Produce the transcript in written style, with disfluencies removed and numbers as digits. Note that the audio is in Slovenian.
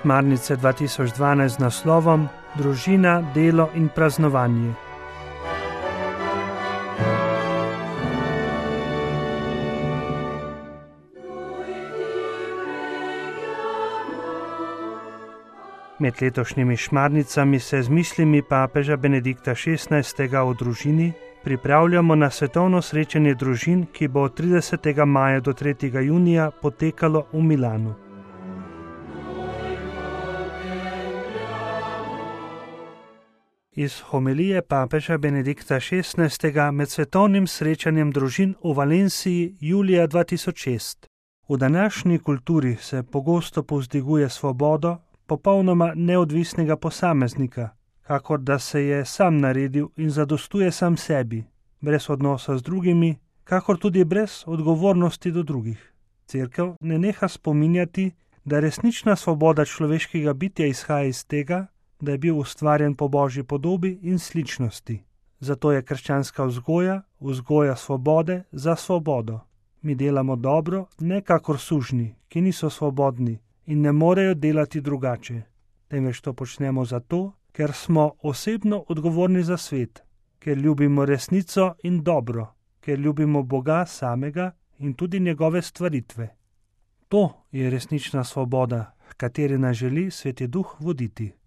Šmarnice 2012 z naslovom Družina, delo in praznovanje. Med letošnjimi šmarnicami se z mislimi papeža Benedikta XVI. O družini pripravljamo na svetovno srečanje družin, ki bo od 30. maja do 3. junija potekalo v Milanu. Iz homilije papeža Benedikta XVI. Med svetovnim srečanjem družin v Valenciji julija 2006. V današnji kulturi se pogosto povzdiguje svobodo popolnoma neodvisnega posameznika, kakor da se je sam naredil in zadostuje sam sebi, brez odnosa z drugimi, kakor tudi brez odgovornosti do drugih. Cerkev ne neha spominjati, da resnična svoboda človeškega bitja izhaja iz tega, da je bil ustvarjen po Božji podobi in sličnosti. Zato je krščanska vzgoja svobode za svobodo. Mi delamo dobro, ne kakor sužnji, ki niso svobodni in ne morejo delati drugače. Temveč to počnemo zato, ker smo osebno odgovorni za svet, ker ljubimo resnico in dobro, ker ljubimo Boga samega in tudi njegove stvaritve. To je resnična svoboda, h kateri nas želi Sveti Duh voditi.